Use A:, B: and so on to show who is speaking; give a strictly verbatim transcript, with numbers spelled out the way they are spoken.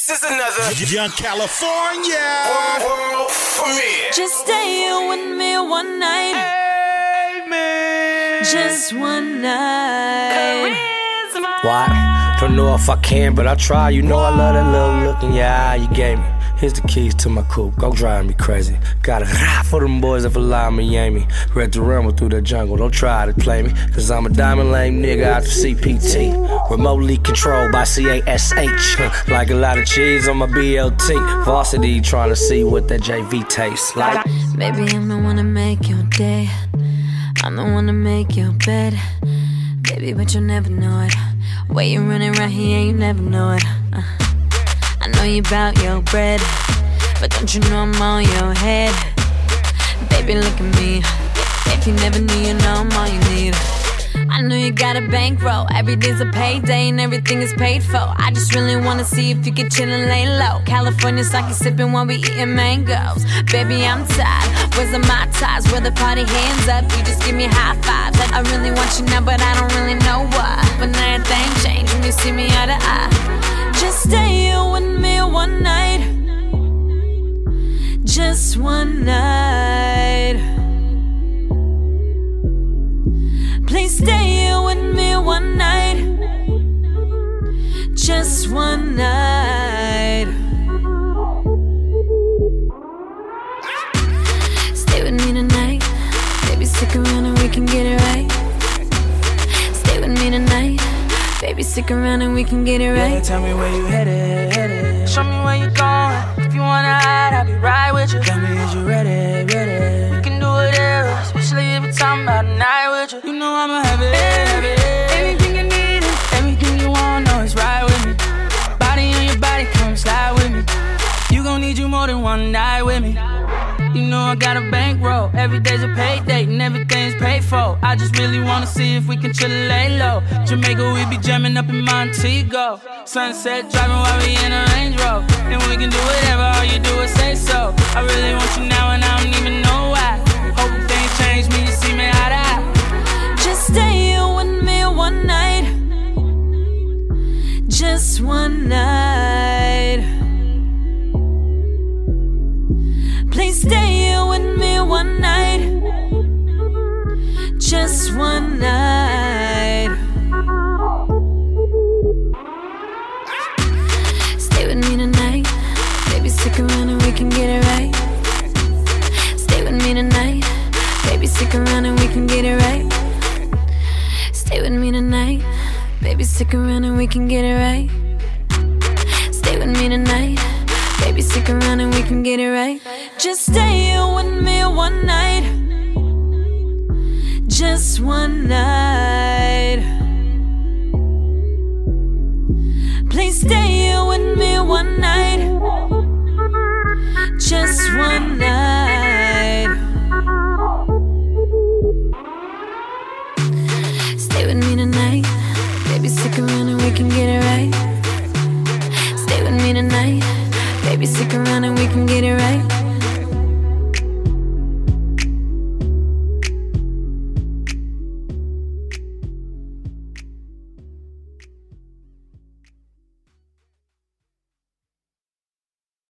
A: This is another
B: Young California
A: world, world premiere.
C: Just stay here with me one night.
A: Amen.
C: Just one night.
A: Charisma.
D: Why? Don't know if I can, but I try. You know I love that little look in your eye you gave me. Here's the keys to my coupe, go drive me crazy. Got a ride for them boys if allow me, Amy. Ready to rumble through the jungle, don't try to play me. Cause I'm a diamond lane nigga out the C P T. Remotely controlled by C A S H. Like a lot of cheese on my B L T. Varsity trying to see what that J V tastes like.
C: Baby, I'm the one to make your day. I'm the one to make your bed. Baby, but you'll never know it. Way you running right here, you never know it. uh. I know you bout your bread, but don't you know I'm on your head? Baby, look at me. If you never knew, you know I'm all you need. I know you got a bankroll. Every day's a payday and everything is paid for. I just really wanna see if you can chill and lay low. California sake sipping while we eating mangoes. Baby, I'm tired. Where's the my ties? Where the party hands up? You just give me high fives. Like I really want you now, but I don't really know why. But now everything changed when you see me eye to eye. Just stay here with me one night. Just one night. Please stay here with me one night. Just one night. Stay with me tonight. Baby, stick around and we can get it right. Stay with me tonight. Baby, stick around and we can get it right.
E: Yeah, tell me where you headed, headed. Show me where you going. If you wanna ride, I'll be right with you. Tell me, is you ready, ready? We can do whatever, especially if we're talking about a night with you. You know I'ma have it, have it. Everything you need, everything you want, know it's right with me. Body on your body, come slide with me. You gon' need you more than one night with me. You know I got a bankroll. Every day's a pay date and everything's paid for. I just really wanna see if we can chill and lay low. Jamaica, we be jamming up in Montego. Sunset driving while we in a Range Rover. And we can do whatever, all you do is say so. I really want you now and I don't even know why. Hope things change me, you see me eye to eye.
C: Just stay here with me one night. Just one night. Please stay here with me one night. Just one night. Stay with me tonight. Baby, stick around and we can get it right. Stay with me tonight. Baby, stick around and we can get it right. Stay with me tonight. Baby, stick around and we can get it right. Stay with me tonight. Baby, stick around and we can get it right. Just stay here with me one night. Just one night. Please stay here with me one night. Just one night. Stay with me tonight. Baby, stick around and we can get it right. Stay with me tonight. Baby, stick around and we can get it right.